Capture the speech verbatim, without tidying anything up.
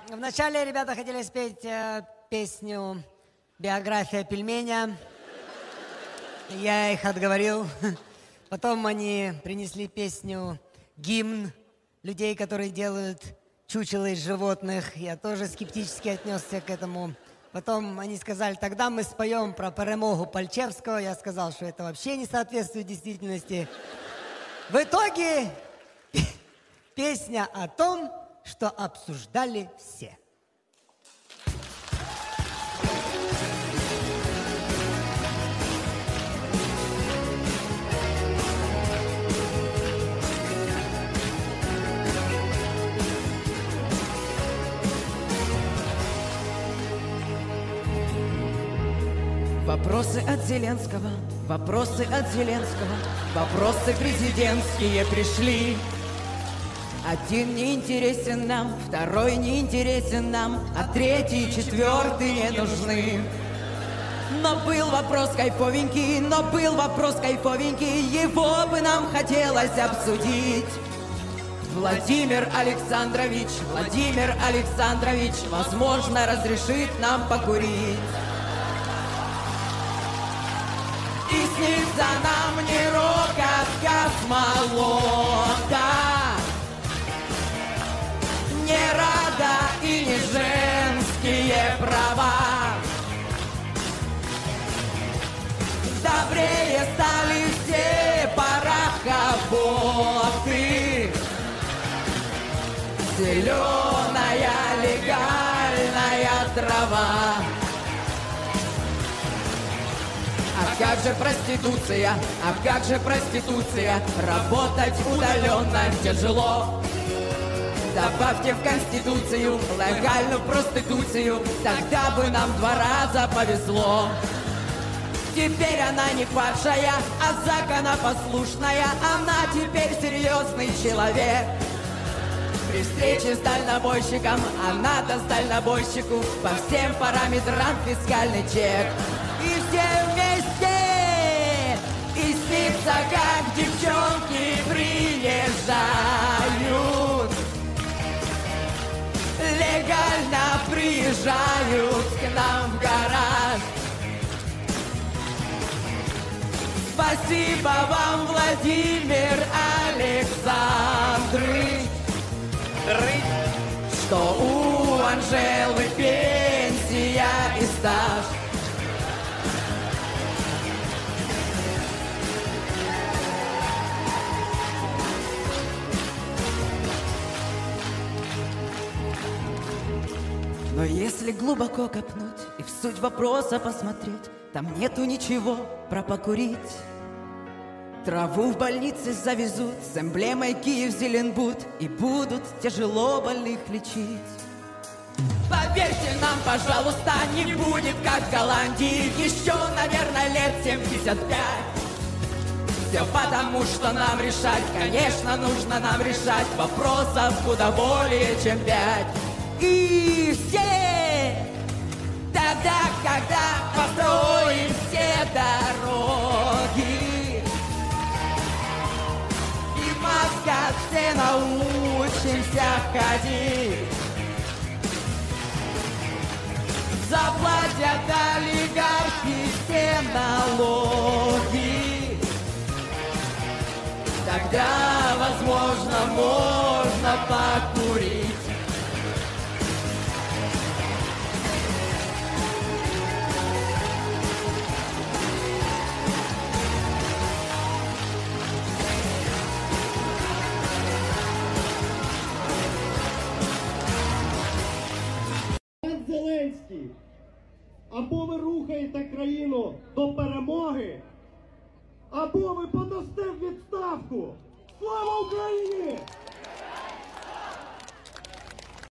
вначале ребята хотели спеть э, песню «Биография пельменя». Я их отговорил. Потом они принесли песню «Гимн» людей, которые делают чучело из животных. Я тоже скептически отнесся к этому. Потом они сказали, тогда мы споем про перемогу Пальчевского. Я сказал, что это вообще не соответствует действительности. В итоге песня о том, что обсуждали все. Вопросы от Зеленского, вопросы от Зеленского, вопросы президентские пришли. Один не интересен нам, второй не интересен нам, а третий, четвертый не нужны. Но был вопрос кайфовенький, но был вопрос кайфовенький, его бы нам хотелось обсудить. Владимир Александрович, Владимир Александрович, возможно, разрешит нам покурить. И снится нам не рок от космолота, не рада и не женские права. Добрее стали все парохоботы, зеленая легальная трава. А как же проституция, а как же проституция, работать удаленно тяжело. Добавьте в Конституцию легальную проституцию, тогда бы нам два раза повезло. Теперь она не падшая, а законопослушная, она теперь серьезный человек. При встрече с дальнобойщиком она даст дальнобойщику по всем параметрам фискальный чек. И все вместе, и снится, как девчонки приезжают, легально приезжают к нам в гараж. Спасибо вам, Владимир Александрович, что у Анжелы пенсия и стаж. Но если глубоко копнуть и в суть вопроса посмотреть, там нету ничего про покурить. Траву в больнице завезут с эмблемой Киев-Зеленбуд и будут тяжело больных лечить. Поверьте нам, пожалуйста, не будет как в Голландии еще, наверное, лет семьдесят пять. Все потому, что нам решать, конечно, нужно нам решать вопросов куда более чем пять. И все тогда, когда построим все дороги, и в масках все научимся ходить, заплатят олигархи все налоги, тогда, возможно, можно покурить. Зеленський, або ви рухаєте країну до перемоги, або ви подасте в відставку. Слава Україні!